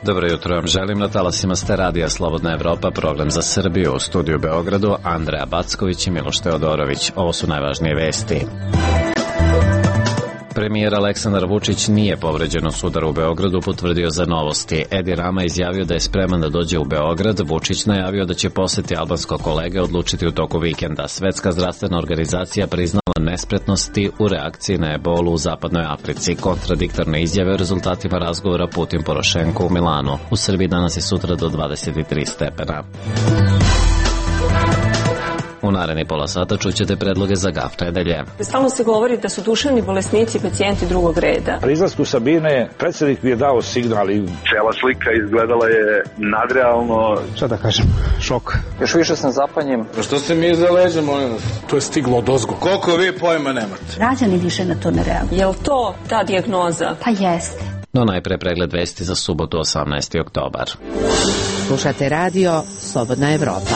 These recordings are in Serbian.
Dobro jutro vam želim, na talasima ste radija Slobodna Evropa, program za Srbiju. U studiju Beogradu Andreja Backović i Miloš Teodorović. Ovo su najvažnije vesti. Premijer Aleksandar Vučić nije povređen u sudaru u Beogradu, potvrdio za Novosti. Edi Rama izjavio da je spreman da dođe u Beograd. Vučić najavio da će poseti albanskog kolege odlučiti u toku vikenda. Svetska zdravstvena organizacija priznala nespretnosti u reakciji na ebolu u zapadnoj Africi. Kontradiktorne izjave o rezultatima razgovora Putin-Porošenko u Milanu. U Srbiji danas i sutra do 23 stepena. U naredni pola sata čućete predloge za GAF nedelje. Stalno se govori da su duševni bolesnici pacijenti drugog reda. Pri izlasku Sabine predsjednik mi je dao signal i cela slika izgledala je nadrealno. Šta da kažem, šok. Još više sam zapanjen. Što ste mi iza leđa, molim vas? To je stiglo odozgo. Koliko vi pojma nemate? Građani više na to ne reaguju. Je li to ta dijagnoza? Pa jeste. No najpre pregled vesti za subotu 18. oktobar. Slušate radio Slobodna Evropa.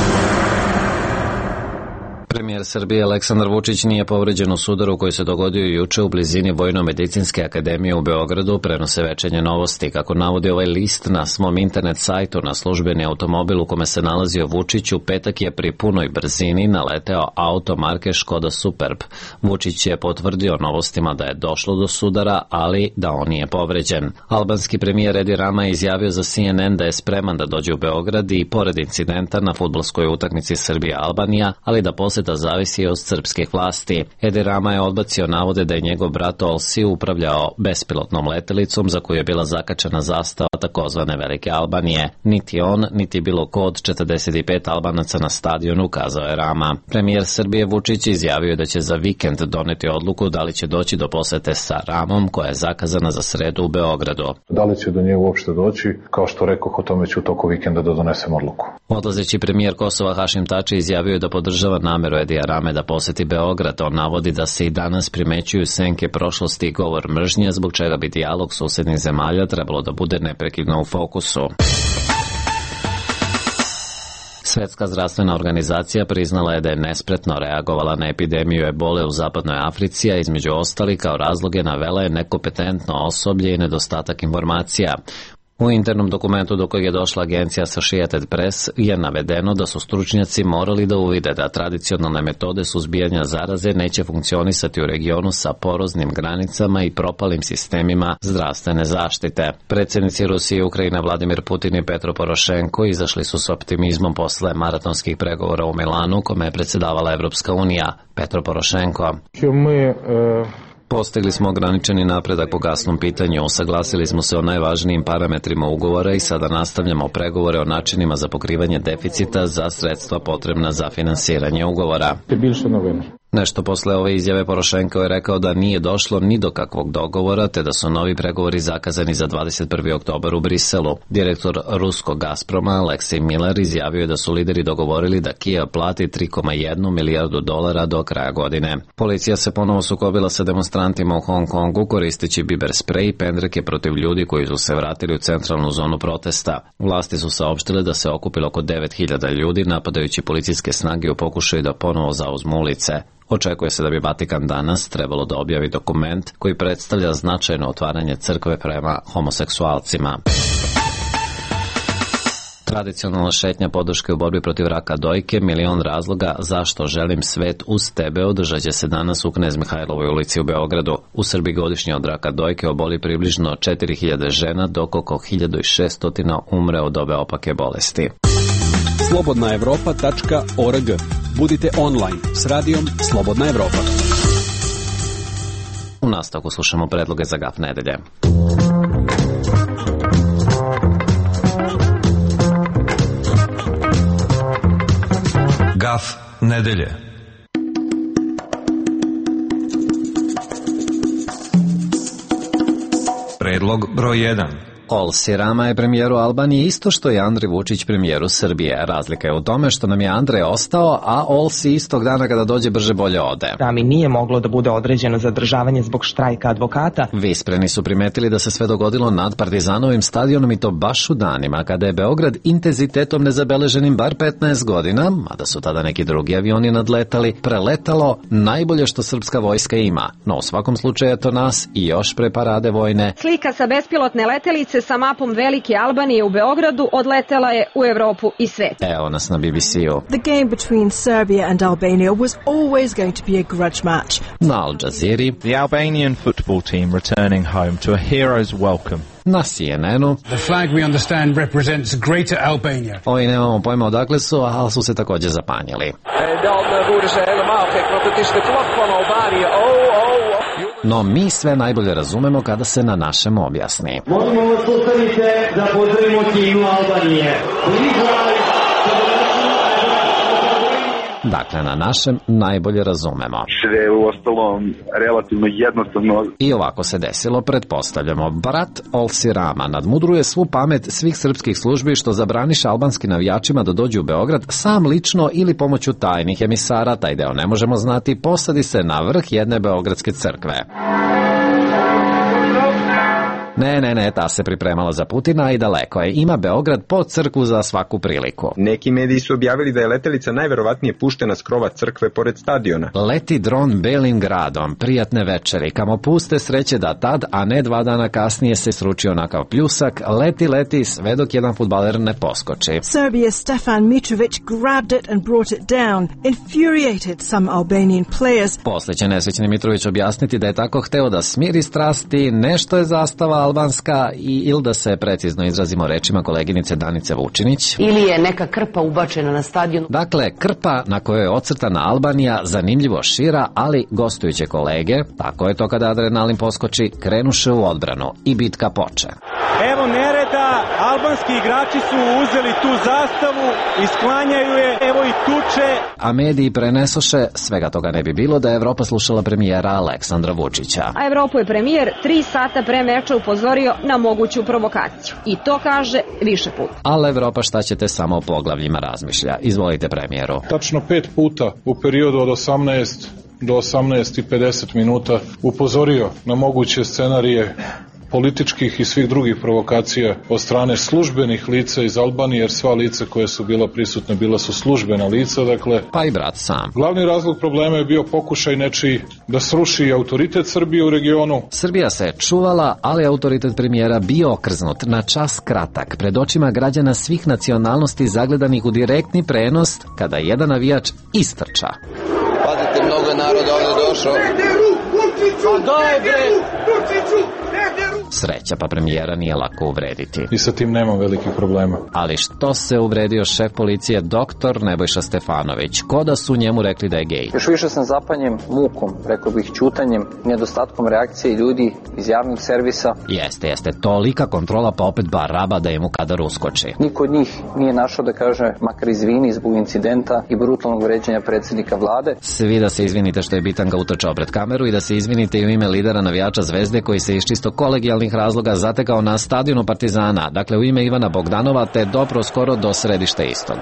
Premijer Srbije Aleksandar Vučić nije povređen u sudaru koji se dogodio juče u blizini Vojno-medicinske akademije u Beogradu, prenose Večernje Novosti. Kako navodi ovaj list na svom internet sajtu, na službeni automobil u kome se nalazio Vučić u petak je pri punoj brzini naleteo auto marke Škoda Superb. Vučić je potvrdio Novostima da je došlo do sudara, ali da on nije povređen. Albanski premijer Edi Rama je izjavio za CNN da je spreman da dođe u Beograd i pored incidenta na fudbalskoj utakmici Srbija-Albanija, ali da poseta zavisi od srpskih vlasti. Edi Rama je odbacio navode da je njegov brat Olsi upravljao bespilotnom letelicom za koju je bila zakačena zastava takozvane Velike Albanije. Niti on, niti bilo ko od 45 Albanaca na stadionu, kazao je Rama. Premijer Srbije Vučić izjavio da će za vikend doneti odluku da li će doći do posete sa Ramom, koja je zakazana za sredu u Beogradu. Da li će do nje uopšte doći? Kao što rekoh, o tome ću u toku vikenda da donesem odluku. Odlazeći premijer Kosova Hašim Tači izjavio je da podržava nameru Edija Rame da poseti Beograd. On navodi da se i danas primećuju senke prošlosti i govor mržnje, zbog čega bi dijalog susednih zemalja trebalo da bude neprekidno u fokusu. Svetska zdravstvena organizacija priznala je da je nespretno reagovala na epidemiju ebole u zapadnoj Africi, a između ostali kao razloge navela je nekompetentno osoblje i nedostatak informacija. U internom dokumentu do kojeg je došla agencija Associated Press je navedeno da su stručnjaci morali da uvide da tradicionalne metode suzbijanja zaraze neće funkcionisati u regionu sa poroznim granicama i propalim sistemima zdravstvene zaštite. Predsjednici Rusije i Ukrajine Vladimir Putin i Petro Porošenko izašli su s optimizmom posle maratonskih pregovora u Milanu, kome je predsjedavala Evropska unija. Petro Porošenko: Postigli smo ograničeni napredak po gasnom pitanju, usaglasili smo se o najvažnijim parametrima ugovora i sada nastavljamo pregovore o načinima za pokrivanje deficita za sredstva potrebna za finansiranje ugovora. Nešto posle ove izjave Porošenko je rekao da nije došlo ni do kakvog dogovora, te da su novi pregovori zakazani za 21. oktobar u Briselu. Direktor ruskog Gazproma Aleksej Miller izjavio je da su lideri dogovorili da Kijev plati 3,1 milijardu dolara do kraja godine. Policija se ponovo sukobila sa demonstrantima u Hong Kongu koristeći biber sprej i pendreke protiv ljudi koji su se vratili u centralnu zonu protesta. Vlasti su saopštile da se okupilo oko 9.000 ljudi napadajući policijske snage u pokušaju da ponovo zauzmu ulice. Očekuje se da bi Vatikan danas trebalo da objavi dokument koji predstavlja značajno otvaranje crkve prema homoseksualcima. Tradicionalna šetnja podrške u borbi protiv raka dojke, milion razloga zašto želim svet uz tebe, održaće se danas u Knez Mihajlovoj ulici u Beogradu. U Srbiji godišnje od raka dojke oboli približno 4.000 žena, dok oko 1.600 umre od ove opake bolesti. Slobodnaevropa.org. Budite online s radijom Slobodna Evropa. U nastavku slušamo predloge za GAF nedelje. GAF nedelje. Predlog broj 1. Olsi Rama je premijeru Albanije isto što je Andrej Vučić premijeru Srbije. Razlika je u tome što nam je Andrej ostao, a Olsi istog dana kada dođe brže bolje ode. Rami nije moglo da bude određeno zadržavanje zbog štrajka advokata. Vispreni su primetili da se sve dogodilo nad Partizanovim stadionom i to baš u danima kada je Beograd intenzitetom nezabeleženim bar 15 godina, mada su tada neki drugi avioni nadletali, preletalo najbolje što srpska vojska ima. No u svakom slučaju je to nas i još pre parade vojne. Slika sa bespilotne letelice se sa mapom Velike Albanije u Beogradu odletela je u Evropu i svet. Evo nas na BBC-u. The game between Serbia and Albania was always going to be a grudge match. Na Al Jazeera. The Albanian football team returning home to a hero's welcome. Na CNN-u. The flag we understand represents Greater Albania. Ovi nemamo pojma odakle su, ali su se također zapanjili. No mi sve najbolje razumemo kada se na našem objasni. Molimo vas postavite da pozdravimo himnu Albanije. Dakle, na našem najbolje razumemo. Sve u ostalom relativno jednostavno. I ovako se desilo, pretpostavljamo. Brat Olsirama nadmudruje svu pamet svih srpskih službi što zabraniše albanskim navijačima da dođu u Beograd sam lično ili pomoću tajnih emisara, taj deo ne možemo znati, posadi se na vrh jedne beogradske crkve. Ne, ta se pripremala za Putina i daleko je. Ima Beograd po crkvu za svaku priliku. Neki mediji su objavili da je letelica najverovatnije puštena s krova crkve pored stadiona. Leti dron belim gradom, prijatne večeri, kamo puste sreće da tad, a ne 2 dana kasnije se sruči onakav pljusak, leti, sve dok jedan fudbaler ne poskoči. Serbia's Stefan Mitrovic grabbed it and brought it down, infuriated some Albanian players. Posle će nesrećni Mitrović objasniti da je tako hteo da smiri strasti, nešto je zastava albanska ili da se precizno izrazimo rečima koleginice Danice Vučinić. Ili je neka krpa ubačena na stadionu. Dakle, krpa na kojoj je ocrtana Albanija zanimljivo šira, ali gostujuće kolege, tako je to kada adrenalin poskoči, krenuše u odbranu i bitka poče. Evo nereda, albanski igrači su uzeli tu zastavu i sklanjaju je, evo i tuče. A mediji prenesoše, svega toga ne bi bilo da je Evropa slušala premijera Aleksandra Vučića. A Evropu je premijer 3 sata pre meča upozorio na moguću provokaciju. I to kaže više puta. Ali Evropa šta ćete samo o poglavljima razmišlja. Izvolite premijeru. Tačno 5 puta u periodu od 18 do 18:50 minuta upozorio na moguće scenarije političkih i svih drugih provokacija od strane službenih lica iz Albanije, jer sva lica koja su bila prisutna bila su službena lica, dakle... Pa i brat sam. Glavni razlog problema je bio pokušaj nečiji da sruši autoritet Srbije u regionu. Srbija se čuvala, ali autoritet premijera bio okrznut na čas kratak, pred očima građana svih nacionalnosti zagledanih u direktni prenos, kada jedan navijač istrča. Pazite, mnogo je naroda ovdje došao. Sreća, pa premijera nije lako uvrediti. I sa tim nemam velikih problema. Ali što se uvredio šef policije doktor Nebojša Stefanović? Ko da su njemu rekli da je gej? Još više sam zapanjen mukom, rekao bih ćutanjem, nedostatkom reakcije ljudi iz javnog servisa. Jeste, tolika kontrola pa opet baraba da je mu kadar uskoči. Niko od njih nije našao da kaže makar izvini zbog incidenta i brutalnog vređanja predsjednika vlade. Svi da se izvinite što je Bitanga utrčao pred kameru i da se izvinite i u ime lidera navijača Zvezde koji se iz čisto kolegijalnih razloga zatekao na stadionu Partizana, dakle u ime Ivana Bogdanova, te dopro skoro do središta istog.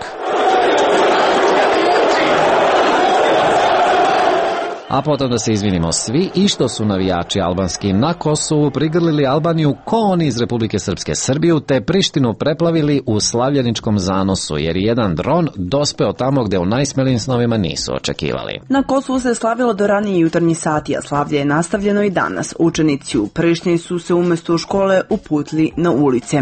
A potom da se izvinimo svi i što su navijači albanski na Kosovu prigrlili Albaniju ko oni iz Republike Srpske Srbiju, te Prištinu preplavili u slavljeničkom zanosu, jer je jedan dron dospeo tamo gde u najsmelijim snovima nisu očekivali. Na Kosovu se slavilo do ranije jutarnji sati, a slavlje je nastavljeno i danas. Učenici u Prištini su se umjesto u škole uputili na ulice.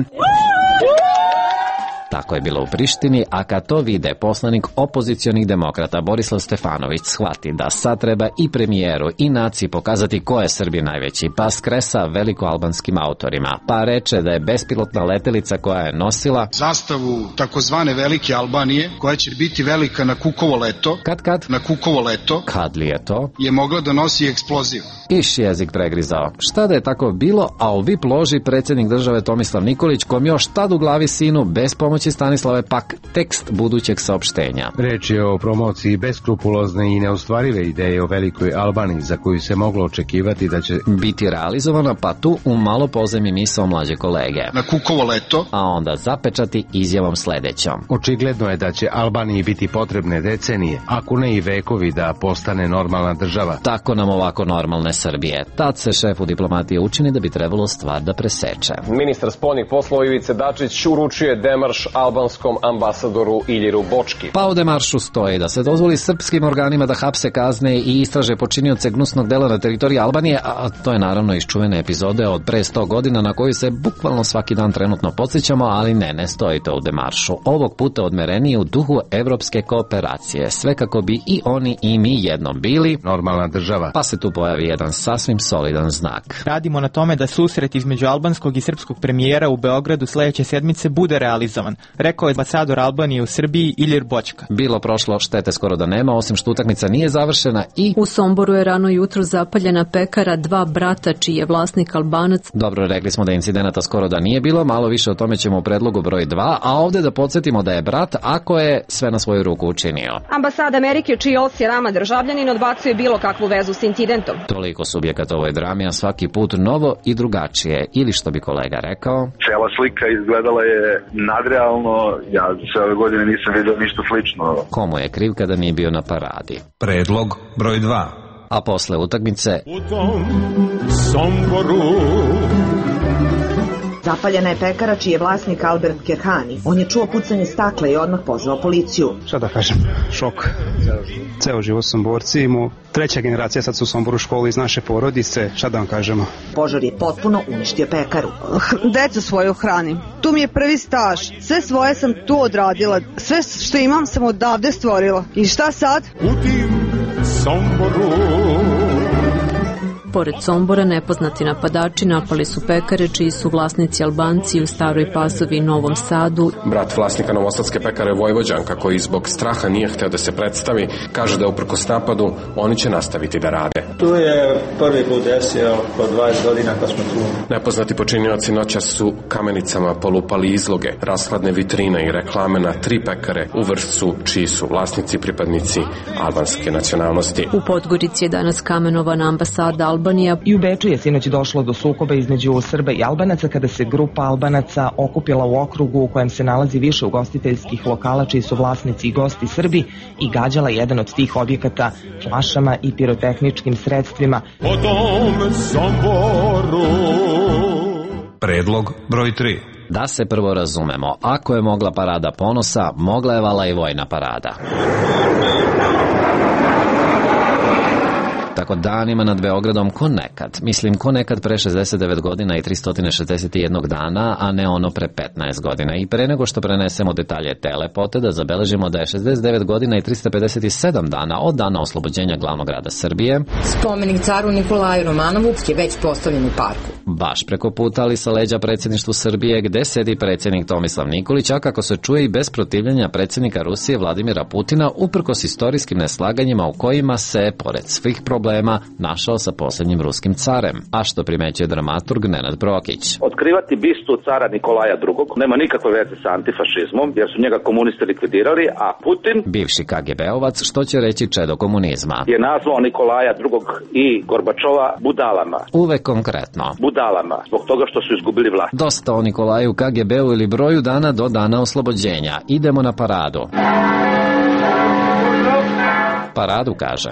Tako je bilo u Prištini, a kad to vide poslanik opozicionih demokrata Borislav Stefanović shvati da sad treba i premijeru i naciji pokazati ko je Srbi najveći, pa skresa velikoalbanskim autorima, pa reče da je bespilotna letelica koja je nosila zastavu takozvane Velike Albanije, koja će biti velika na Kukovo leto. Na Kukovo leto. Kad li je to? Je mogla da nosi eksploziv. Iš jezik pregrizao. Šta da je tako bilo, a u VIP loži predsjednik države Tomislav Nikolić, kom još tad u glavi sinu bez pomoći Stanislave pak tekst budućeg saopštenja. Reč je o promociji beskrupulozne i neostvarive ideje o Velikoj Albaniji za koju se moglo očekivati da će biti realizovana, pa tu u malo pozemi misao mlađe kolege. Na Kukovo leto. A onda zapečati izjavom sledećom. Očigledno je da će Albaniji biti potrebne decenije, ako ne i vekovi, da postane normalna država. Tako nam ovako normalne Srbije. Tad se šefu diplomatije učini da bi trebalo stvar da preseče. Ministar spoljnih poslova Ivica Dačić uručio je demarš albanskom ambasadoru Iljiru Bočki. Pa u demaršu stoji da se dozvoli srpskim organima da hapse, kazne i istraže počinioce gnusnog dela na teritoriji Albanije, a to je naravno iz čuvene epizode od pre 100 godina na koju se bukvalno svaki dan trenutno podsjećamo, ali ne stoji to u demaršu. Ovog puta odmerenije u duhu evropske kooperacije, sve kako bi i oni i mi jednom bili normalna država. Pa se tu pojavi jedan sasvim solidan znak. Radimo na tome da susret između albanskog i srpskog premijera u Beogradu sledeće sedmice bude realizovan, rekao je ambasador Albanije u Srbiji Ilir Bočka. Bilo prošlo, štete skoro da nema, osim što utakmica nije završena i... U Somboru je rano jutro zapaljena pekara, 2 brata čiji je vlasnik Albanac. Dobro, rekli smo da incidenata skoro da nije bilo, malo više o tome ćemo u predlogu broj 2, a ovde da podsjetimo da je brat, ako je sve na svoju ruku učinio. Ambasada Amerike, čiji Olsi Rama državljanin, odbacuje bilo kakvu vezu s incidentom. Toliko subjekata ovoj drami, a svaki put novo i drugačije, ili što bi kolega rekao... Cela slika izgledala je nadrealno, ja sve ove godine nisam vidio ništa slično. Komu je kriv kada nije bio na paradi? Predlog broj 2. A posle utakmice... U tom Somboru zapaljena je pekara čiji je vlasnik Albert Kerhani. On je čuo pucanje stakla i odmah pozvao policiju. Šta da kažem, šok. Ceo život sam borci, imao 3. generacija, sad su u Somboru školi iz naše porodice, šta da vam kažemo. Požar je potpuno uništio pekaru. Decu svoju hranim. Tu mi je prvi staž. Sve svoje sam tu odradila. Sve što imam sam odavde stvorila. I šta sad? U tim Somboru. Pored Sombora, nepoznati napadači napali su pekare čiji su vlasnici Albanci u Staroj Pazovi i Novom Sadu. Brat vlasnika novosadske pekare Vojvođanka, koji zbog straha nije hteo da se predstavi, kaže da uprkos napadu oni će nastaviti da rade. Tu je prvi put desio oko 20 godina kad smo tu. Nepoznati počinioci noćas su kamenicama polupali izloge, rashladne vitrine i reklame na 3 pekare u Vršcu, čiji su vlasnici pripadnici albanske nacionalnosti. U Podgorici je danas kamenovana ambasada Albanija. I u Beču je sinoć došlo do sukoba između Srba i Albanaca kada se grupa Albanaca okupila u okrugu u kojem se nalazi više ugostiteljskih lokala čiji su vlasnici i gosti Srbi i gađala jedan od tih objekata flašama i pirotehničkim sredstvima. Po tom Somboru. Predlog broj 3. Da se prvo razumemo, ako je mogla parada ponosa, mogla je vala i vojna parada. Tako danima nad Beogradom ko nekad pre 69 godina i 361 dana, a ne ono pre 15 godina. I pre nego što prenesemo detalje te lepote, da zabeležimo da je 69 godina i 357 dana od dana oslobođenja glavnog grada Srbije. Spomenik caru Nikolaju Romanovu je već postavljen u parku. Baš preko puta, ali sa leđa predsjedništvu Srbije, gde sedi predsjednik Tomislav Nikolić, a kako se čuje i bez protivljenja predsjednika Rusije Vladimira Putina, uprkos istorijskim neslaganjima u kojima se, pored svih problema, našao sa posljednjim ruskim carem, a što primećuje dramaturg Nenad Brokić. Otkrivati bistu cara Nikolaja II. Nema nikakve veze sa antifašizmom, jer su njega komunisti likvidirali, a Putin, bivši KGB-ovac, što će reći čedo komunizma, je nazvao Nikolaja II. I Gorbačova budalama. Uvek konkretno. Budalama, zbog toga što su izgubili vlast. Dosta o Nikolaju, KGB-u ili broju dana do dana oslobođenja. Idemo na paradu. Paradu, kaže.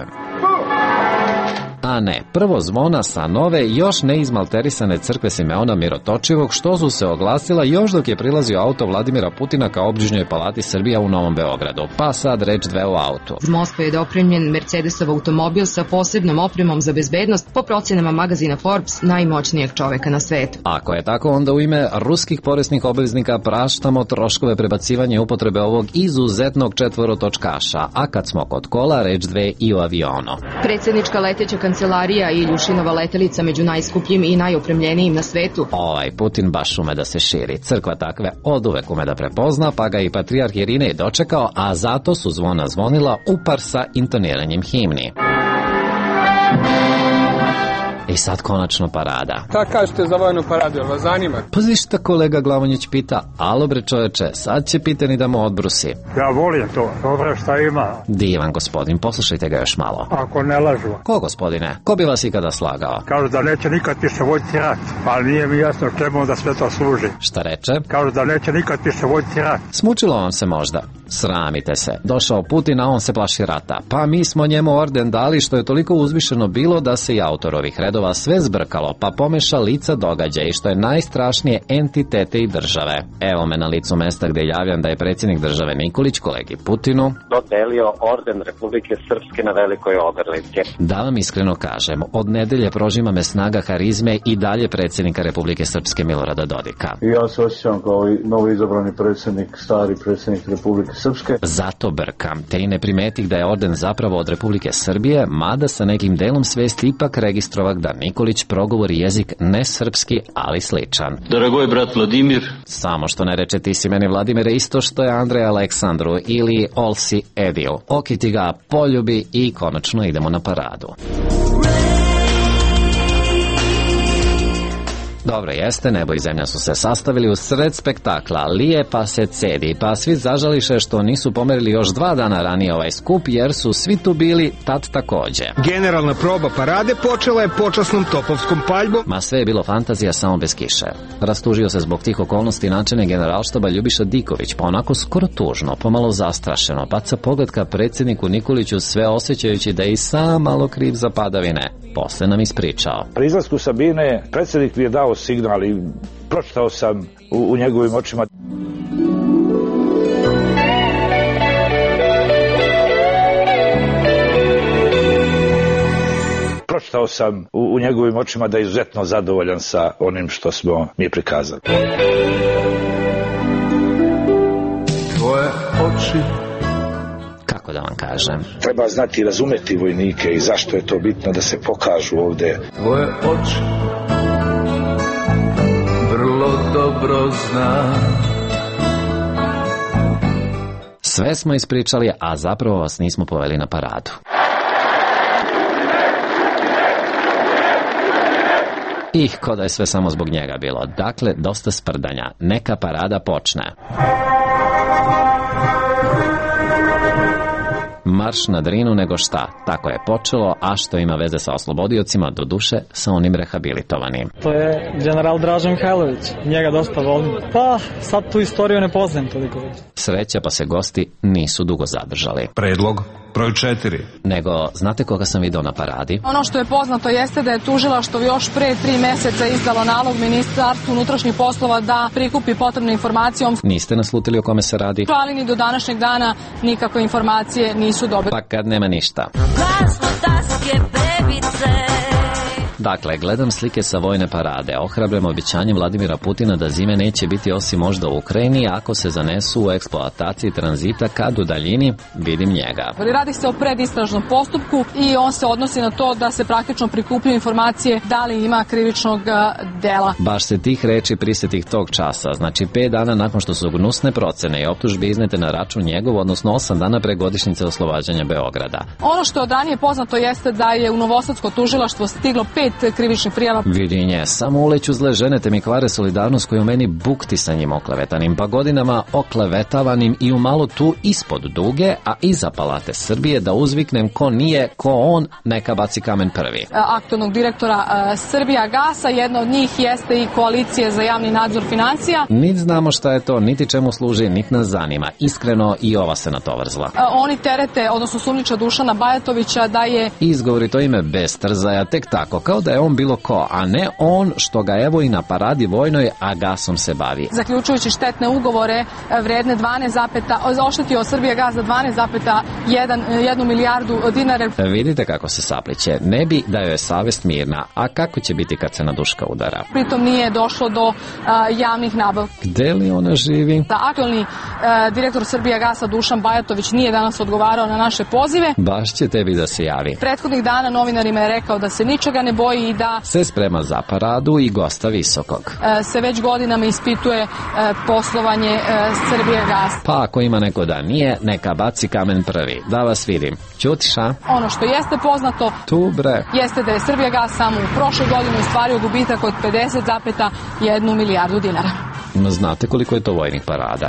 A ne, prvo zvona sa nove, još ne izmalterisane crkve Simeona Mirotočivog, što su se oglasila još dok je prilazio auto Vladimira Putina ka obližnjoj palati Srbija u Novom Beogradu. Pa sad reč dve o autu. Iz Moskve je dopremljen Mercedesov automobil sa posebnom opremom za bezbednost, po procenama magazina Forbes, najmoćnijeg čoveka na svetu. Ako je tako, onda u ime ruskih poreskih obveznika praštamo troškove prebacivanja upotrebe ovog izuzetnog četvorotočkaša. A kad smo kod kola, reč dve i o avionu. Predsjednička leteća kancelarija i Iljušinova letelica među najskupljim i najopremljenijim na svetu. Ovaj Putin baš ume da se širi. Crkva takve oduvek ume da prepozna, pa ga i patrijarh Irinej dočekao, a zato su zvona zvonila upar sa intoniranjem himni. I sad konačno parada. Šta kažete za vojnu paradu, jel vas zanima? Pazi šta kolega Glavonjić pita, alo bre čoveče, sad će pitani da mu odbrusi. Ja volim to, dobro šta ima. Divan gospodin, poslušajte ga još malo. Ako ne lažu. Ko gospodine? Ko bi vas ikada slagao? Kažu da neće nikad više voditi rat, ali nije mi jasno čemu da sve to služi. Šta reče? Kažu da neće nikad više voditi rat. Smučilo vam se možda? Sramite se. Došao Putin, a on se plaši rata. Pa mi smo njemu orden dali što je toliko uzvišeno bilo da se i autor ovih redova radova sve zbrkalo, pa pomeša lica događaja i što je najstrašnije entitete i države. Evo me na licu mesta gde javljam da je predsjednik države Nikolić kolegi Putinu dodelio orden Republike Srpske na Velikoj Ogrlici. Da vam iskreno kažem, od nedelje prožima me snaga harizme i dalje predsjednika Republike Srpske Milorada Dodika. I ja se osjećam kao i novi izabrani predsjednik, stari predsjednik Republike Srpske. Zato brkam, te i ne primetih da je orden zapravo od Republike Srbije, mada sa nekim delom svesti ipak registrovak da Nikolić progovori jezik ne srpski, ali sličan. Dragoj brat Vladimir. Samo što ne reče ti si meni Vladimire isto što je Andrej Aleksandru ili Olsi Edil. Okiti ga, poljubi i konačno idemo na paradu. Dobro jeste, nebo i zemlja su se sastavili u sred spektakla, lije pa se cedi, pa svi zažališe što nisu pomerili još 2 dana ranije ovaj skup, jer su svi tu bili tad takođe. Generalna proba parade počela je počasnom topovskom paljbom. Ma sve je bilo fantazija samo bez kiše. Rastužio se zbog tih okolnosti načelnik generalštaba Ljubiša Diković, pa onako skoro tužno, pomalo zastrašeno, baca pogled ka predsjedniku Nikoliću, sve osjećajući da je i sam malo kriv za padavine. Posle nam ispričao. Pri izlasku Sabine predsjednik mi je dao signal i pročitao sam u njegovim očima. Pročitao sam u njegovim očima da je izuzetno zadovoljan sa onim što smo mi prikazali. Tvoje oči. Kako da vam kažem? Treba znati i razumeti vojnike i zašto je to bitno da se pokažu ovdje. Tvoje oči vrlo dobro znam. Sve smo ispričali, a zapravo vas nismo poveli na paradu. Ko da je sve samo zbog njega bilo. Dakle, dosta sprdanja. Neka parada počne. Marš na Drinu nego šta, tako je počelo, a što ima veze sa oslobodiocima, do duše sa onim rehabilitovanim. To je general Draža Mihajlović, njega dosta volim. Pa, sad tu istoriju ne poznajem toliko. Sreća pa se gosti nisu dugo zadržali. Predlog broj 4. Nego, znate koga sam video na paradi? Ono što je poznato jeste da je tužilaštvo još pre 3 meseca izdalo nalog Ministarstvu unutrašnjih poslova da prikupi potrebne informacije. Niste naslutili o kome se radi? Ali ni do današnjeg dana nikakve informacije nisu dobre. Pa kad nema ništa. Dakle, gledam slike sa vojne parade, ohrabrem obećanje Vladimira Putina da zime neće biti osim možda u Ukrajini ako se zanesu u eksploataciji tranzita kad u daljini vidim njega. Radi se o predistražnom postupku i on se odnosi na to da se praktično prikupljaju informacije da li ima krivičnog dela. Baš se tih reči prisetih tog časa, znači 5 dana nakon što su gnusne procene i optužbe iznete na račun njegov, odnosno 8 dana pre godišnjice oslobađanja Beograda. Ono što od ranije poznato jeste da je u Novosadsko tužilaštvo stiglo 5 krivičnih prijava. Vidi nje, samo uleću zle žene te mi kvare solidarnost koju meni bukti sa njim oklevetanim, pa godinama oklevetavanim i umalo tu ispod duge, a iza Palate Srbije da uzviknem ko nije, ko on, neka baci kamen prvi. Aktualnog direktora Srbija Gasa, jedna od njih jeste i koalicija za javni nadzor financija. Niti znamo šta je to, niti čemu služi, niti nas zanima. Iskreno i ova se na to vrzla. Oni terete, odnosno sumnjiča Dušana Bajatovića da je... Izgovori to ime bez trzaja, tek tako, kao da je on bilo ko, a ne on što ga evo i na paradi vojnoj, a gasom se bavi. Zaključujući štetne ugovore vredne 12, oštetio Srbija gas za 12,1 milijardu dinara. Vidite kako se sapliće. Ne bi da joj je savest mirna, a kako će biti kad se na Duška udara? Pritom nije došlo do javnih nabavki. Gde li ona živi? Aktualni direktor Srbija gasa Dušan Bajatović nije danas odgovarao na naše pozive. Baš će tebi da se javi. Prethodnih dana novinarima je rekao da se ničega ne boji i da se sprema za paradu i gosta visokog. Se već godinama ispituje poslovanje Srbije gasa. Pa ako ima neko da nije, neka baci kamen prvi. Da vas vidim. Ćutiša? Ono što jeste poznato tu bre jeste da je Srbija gas samo u prošloj godini ostvario gubitak od 50,1 milijardu dinara. Znate koliko je to vojnih parada?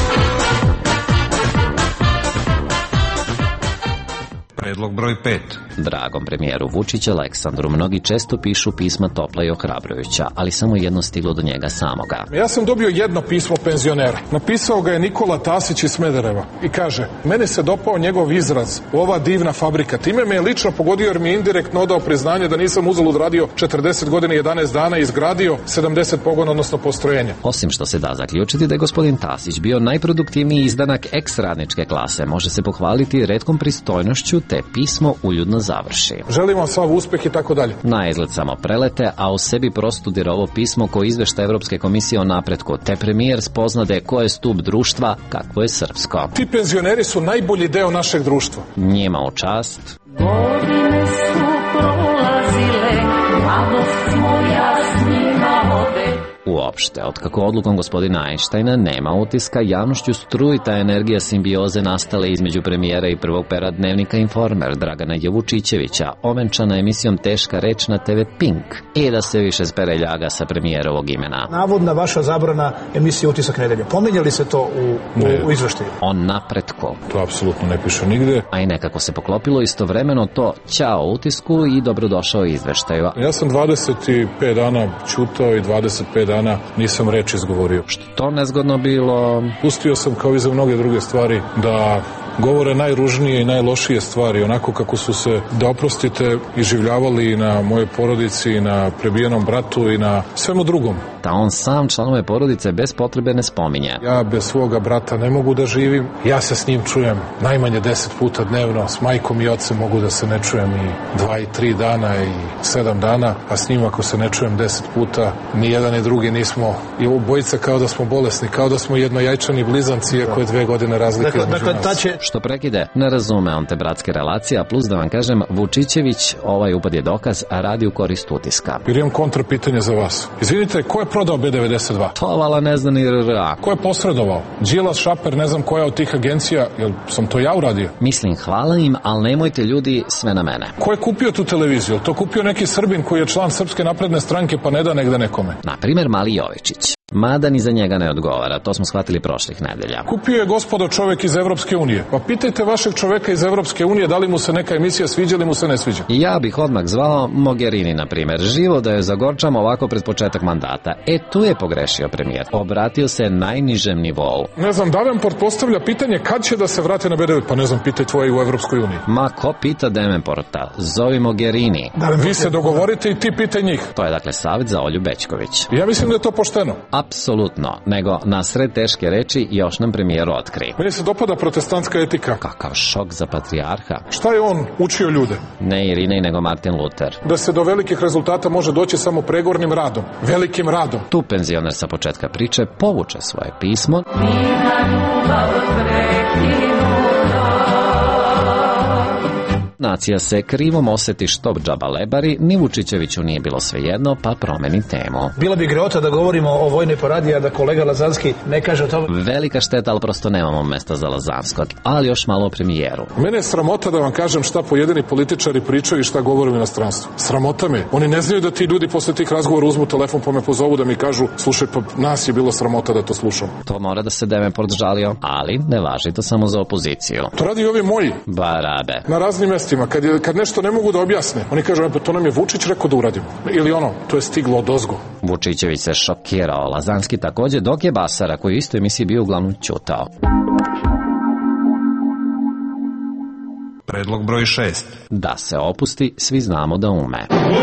Predlog broj 5. Dragom premijeru Vučića Aleksandru mnogi često pišu pisma topla i ohrabrujuća, ali samo jedno stiglo do njega samoga. Ja sam dobio jedno pismo penzionera. Napisao ga je Nikola Tasić iz Smedereva i kaže: meni se dopao njegov izraz, ova divna fabrika. Time me je lično pogodio jer mi je indirektno odao priznanje da nisam uzalud radio 40 godina i 11 dana i izgradio 70 pogona, odnosno postrojenja. Osim što se da zaključiti da je gospodin Tasić bio najproduktivniji izdanak ex-radničke klase, može se pohvaliti retkom pristojnošću te pismo uljudno završi. Želim vam sav uspeh i tako dalje. Na izgled samo prelete, a u sebi prostudira ovo pismo koji izvešta Evropske komisije o napretku, te premijer spoznade ko je stub društva, kakvo je srpsko. Ti penzioneri su najbolji deo našeg društva. Njima u čast. Godine su prolazile, mladost moja s njima ode. Uopšte, otkako odlukom gospodina Einsteina nema utiska, javnošću struji ta energija simbioze nastale između premijera i prvog pera dnevnika Informer Dragana Jevučićevića, ovenčana emisijom Teška reč na TV Pink, i da se više spere ljaga sa premijerovog imena. Navodna vaša zabrana emisije Utisak nedelje. Pominjali se to u izveštaju? On napretko. To apsolutno ne piše nigde. A i nekako se poklopilo istovremeno to ćao utisku i dobrodošao izveštaju. Ja sam 25 dana ćutao i 25 dana nisam reč izgovorio. Što to nezgodno bilo? Pustio sam, kao i za mnoge druge stvari, da govore najružnije i najlošije stvari, onako kako su se, da oprostite, iživljavali na moje porodici, i na prebijenom bratu i na svemu drugom. Da on sam članove porodice bez potrebe ne spominje. Ja bez svoga brata ne mogu da živim, ja se s njim čujem najmanje 10 puta dnevno, s majkom i ocem mogu da se ne čujem i 2 i 3 dana i 7 dana, a s njim ako se ne čujem 10 puta, ni jedan ni drugi nismo, i obojica kao da smo bolesni, kao da smo jednojajčani blizanci, iako je 2 godine razlike između nas. Što prekide, ne razume on te bratske relacije, a plus da vam kažem, Vučićević, ovaj upad je dokaz, radi u korist utiska. Jer imam kontra pitanje za vas. Izvinite, ko je prodao B92? To vala ne zna ni RRA. Ko je posredovao? Đilas, Šaper, ne znam koja od tih agencija, jel sam to ja uradio? Mislim, hvala im, ali nemojte ljudi sve na mene. Ko je kupio tu televiziju? To kupio neki Srbin koji je član Srpske napredne stranke pa ne da negde nekome. Na primer, Mali Jovičić. Mada ni za njega ne odgovara, to smo shvatili prošlih nedelja. Kupio je gospodo čovek iz Evropske unije. Pa pitajte vašeg čoveka iz Evropske unije da li mu se neka emisija sviđa ili mu se ne sviđa. Ja bih odmah zvao Mogherini, na primer. Živo da je zagorčam ovako pred početak mandata. Tu je pogrešio premijer. Obratio se najnižem nivou. Ne znam, Davenport postavlja pitanje kad će da se vrate na B92. Pa ne znam, pitaj tvoje u Evropskoj uniji. Ma ko pita Davenporta? Zovi Mogherini. Vi se dogovorite i ti pitaj njih. To je dakle savjet za Olju Bećković. Ja mislim da je to pošteno. Apsolutno, nego na sred teške reči još nam premijer otkri. Meni se dopada protestantska etika. Kakav šok za patrijarha. Šta je on učio ljude? Ne Irinej, nego Martin Luther. Da se do velikih rezultata može doći samo pregornim radom, velikim radom. Tu penzioner sa početka priče povuče svoje pismo. Nacija se krivom oseti štop džaba lebari, ni Vučićeviću nije bilo svejedno, pa promeni temu. Bila bi greota da govorimo o vojnoj paradi, a da kolega Lazanski ne kaže o tome. Velika šteta, ali prosto nemamo mesta za Lazanskog, ali još malo o premijeru. Mene je sramota da vam kažem šta pojedini političari pričaju i šta govore u inostranstvu. Sramota me. Oni ne znaju da ti ljudi posle tih razgovora uzmu telefon pa me pozovu da mi kažu: slušaj, pa nas je bilo sramota da to slušam. To mora da se Davenport žalio, ali ne važi to samo za opoziciju. To radi i ovi moji. Barabe. Na raznim mestima. Kad nešto ne mogu da objasne, oni kažu: pa to nam je Vučić rekao da uradimo. Ili ono, to je stiglo odozgo. Vučićević se šokirao, Lazanski takođe, dok je Basara, koji u istoj emisiji bio uglavnom ćutao. Predlog broj 6. Da se opusti, svi znamo da ume.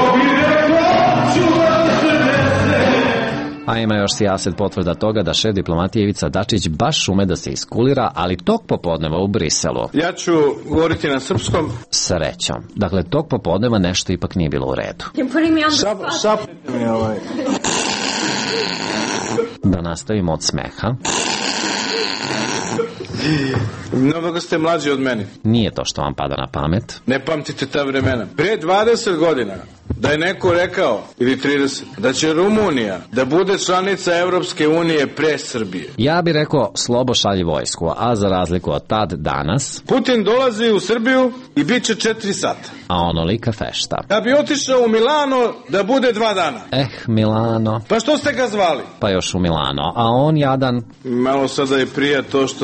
A ima još sijaset potvrda toga da šef diplomatije Ivica Dačić baš ume da se iskulira, ali tog popodneva u Briselu. Ja ću govoriti na srpskom. Srećom. Dakle, tog popodneva nešto ipak nije bilo u redu. Da nastavimo od smeha. Mnogo ste mlađi od mene. Nije to što vam pada na pamet. Ne pamtite ta vremena. Pre 20 godina da je neko rekao, ili 30, da će Rumunija da bude članica Evropske unije pre Srbije. Ja bih rekao: Slobo šalji vojsku, a za razliku od tad danas Putin dolazi u Srbiju i bit će 4 sata. A onolika fešta. Ja bi otišao u Milano da bude 2 dana. Milano. Pa što ste ga zvali? Pa još u Milano, a on jadan. Malo sada je prija to što sam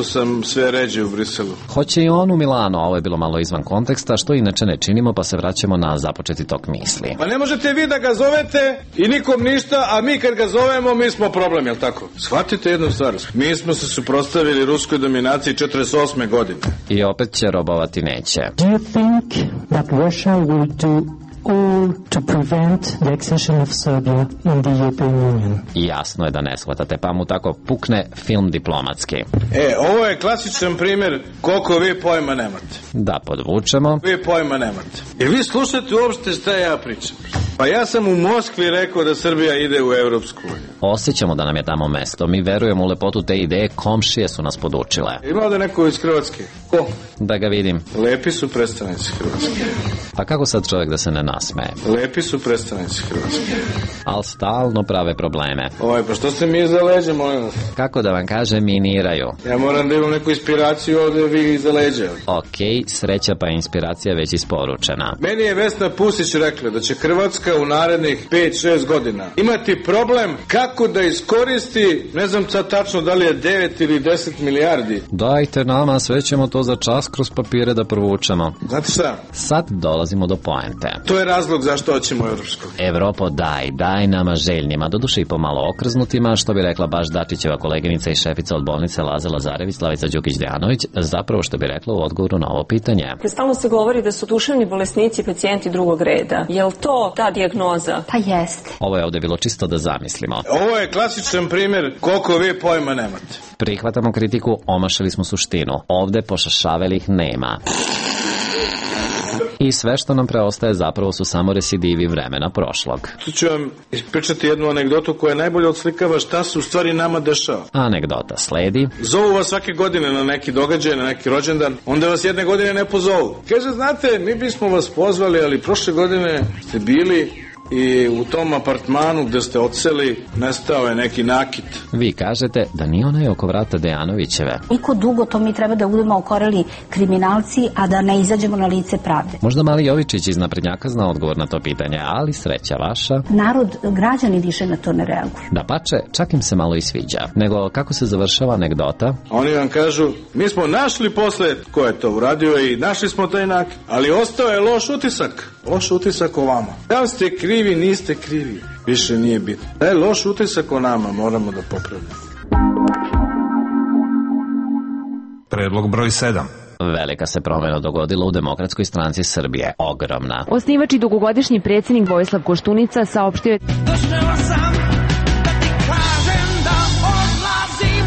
sve ređe u Briselu. Hoće i on u Milano, ovo je bilo malo izvan konteksta, što inače ne činimo, pa se vraćamo na započeti tok misli. Pa ne možete vi da ga zovete i nikom ništa, a mi kad ga zovemo, mi smo problem, jel tako? Shvatite jednu stvar, mi smo se suprotstavili ruskoj dominaciji 48. godine. I opet će robovati neće. Do you think that Russia will do all to prevent the accession of Serbia in the European Union? Jasno je da ne shvatate, pa mu tako pukne film diplomatski. Ovo je klasičan primjer koliko vi pojma nemate. Da podvučemo. Vi pojma nemate. I vi slušate uopšte šta ja pričam. Pa ja sam u Moskvi rekao da Srbija ide u Evropsku uniju. Osjećamo da nam je tamo mesto. Mi verujemo u lepotu te ideje, komšije su nas podučile. Ima da neko iz Hrvatske? Ko? Da ga vidim. Lepi su predstavnici Hrvatske. Pa kako sad čovjek da se ne nasmeje? Lepi su predstavnici Hrvatske. Al stalno prave probleme. Pa što ste mi iza leđa, molim vas? Kako da vam kažem, miniraju. Ja moram da imam neku inspiraciju ovde, vi iza leđa. Okej, sreća pa inspiracija već isporučena. Meni je Vesna Pusić rekla da će Hrvatska u narednih 5-6 godina imati problem kako da iskoristi, ne znam sad tačno da li je 9 ili 10 milijardi. Dajte nama, sve ćemo to za čas kroz papire da provučemo. Znate šta? Sad dolazimo do poente. To je razlog zašto hoćemo Evropsku. Evropo, daj nama željnima, doduše i pomalo okrznutima, što bi rekla baš Dačićeva koleginica i šefica od bolnice Laza Lazarević, Slavica Đukić-Dejanović, zapravo što bi rekla u odgovoru na ovo pitanje. Stalno se govori da su duševni bolesnici pacijenti drugog reda. Je li to ta dijagnoza? Pa jeste. Ovo je ovde bilo čisto da zamislimo. Ovo je klasičan primjer koliko vi pojma nemate. Prihvatamo kritiku, omašili smo suštinu. Ovde pošašavelih nema. I sve što nam preostaje zapravo su samo residivi vremena prošlog. Tu ću vam ispričati jednu anegdotu koja najbolje odslikava šta se u stvari nama dešava. Anegdota sledi. Zovu vas svake godine na neki događaj, na neki rođendan, onda vas jedne godine ne pozovu. Kaže, znate, mi bismo vas pozvali, ali prošle godine ste bili i u tom apartmanu gde ste odseli nestao je neki nakit. Vi kažete da nije onaj oko vrata Dejanovićeve. Koliko dugo to mi treba da budemo okoreli kriminalci, a da ne izađemo na lice pravde? Možda mali Jovičić iz naprednjaka zna odgovor na to pitanje, ali sreća vaša. Narod, građani više na to ne reaguju. Da pače, čak im se malo i sviđa. Nego kako se završava anegdota? Oni vam kažu, mi smo našli posle ko je to uradio i našli smo taj nakit, ali ostao je loš utisak. Loš utisak o vama. Da li ste krivi, niste krivi, više nije bitno. Da je loš utisak o nama, moramo da popravljamo. Predlog broj 7. Velika se promjena dogodila u Demokratskoj stranci Srbije. Ogromna. Osnivač i dugogodišnji predsjednik Vojislav Koštunica saopštio je: Došla sam da ti kažem da odlazim.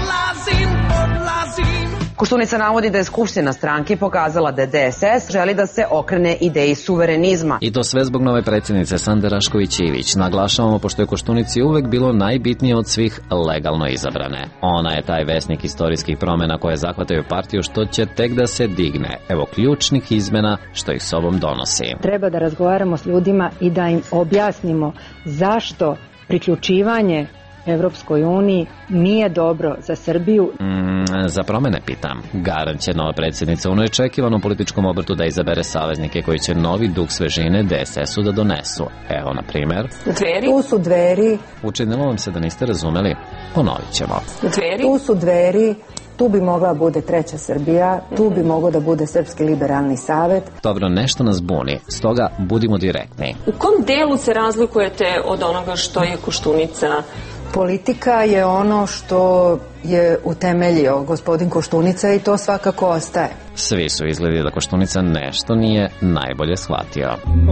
Koštunica navodi da je Skupština stranke pokazala da DSS želi da se okrene ideji suverenizma. I to sve zbog nove predsjednice Sande Rašković-Ivić. Naglašavamo pošto je Koštunici uvek bilo najbitnije od svih legalno izabrane. Ona je taj vesnik istorijskih promjena koje zahvataju partiju što će tek da se digne. Evo ključnih izmena što ih sobom donosi. Treba da razgovaramo s ljudima i da im objasnimo zašto priključivanje Evropskoj uniji nije dobro za Srbiju. Za promene pitam. Garant će nova predsjednica u neočekivanom političkom obrtu da izabere saveznike koji će novi duh svežine DSS-u da donesu. Evo, na primjer. Dveri. Tu su Dveri. Učinilo vam se da niste razumeli? Ponovit ćemo. Dveri. Tu su Dveri. Tu bi mogla bude Treća Srbija, tu bi mogao da bude Srpski liberalni savet. Dobro, nešto nas buni, stoga budimo direktni. U kom delu se razlikujete od onoga što je Koštunica? Politika je ono što je utemeljio gospodin Koštunica i to svakako ostaje. Svi su izgledi da Koštunica nešto nije najbolje shvatio.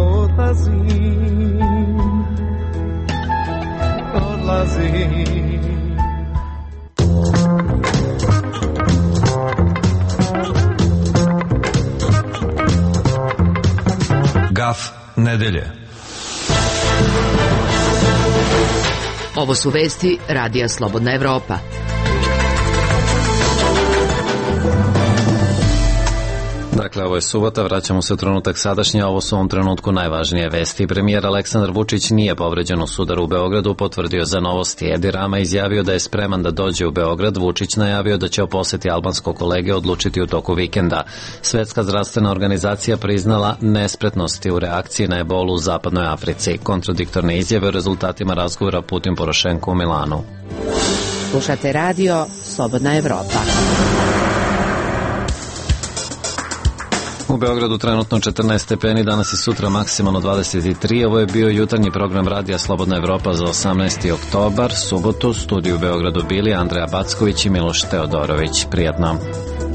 Odlazim. Gaf nedelje. Ovo su vesti Radija Slobodna Evropa. Dakle, ovo je subota, vraćamo se u trenutak sadašnje, ovo su u ovom trenutku najvažnije vesti. Premijer Aleksandar Vučić nije povređen u sudaru u Beogradu, potvrdio za Novosti. Edi Rama izjavio da je spreman da dođe u Beograd. Vučić najavio da će o poseti albanskog kolege odlučiti u toku vikenda. Svetska zdravstvena organizacija priznala nespretnosti u reakciji na ebolu u zapadnoj Africi. Kontradiktorne izjave o rezultatima razgovora Putin-Porošenko u Milanu. Slušate radio Slobodna Evropa. U Beogradu trenutno 14 stepeni, danas i sutra maksimalno 23. Ovo je bio jutarnji program radija Slobodna Evropa za 18. oktobar, subotu. Studiju u Beogradu bili Andreja Backović i Miloš Teodorović. Prijatno.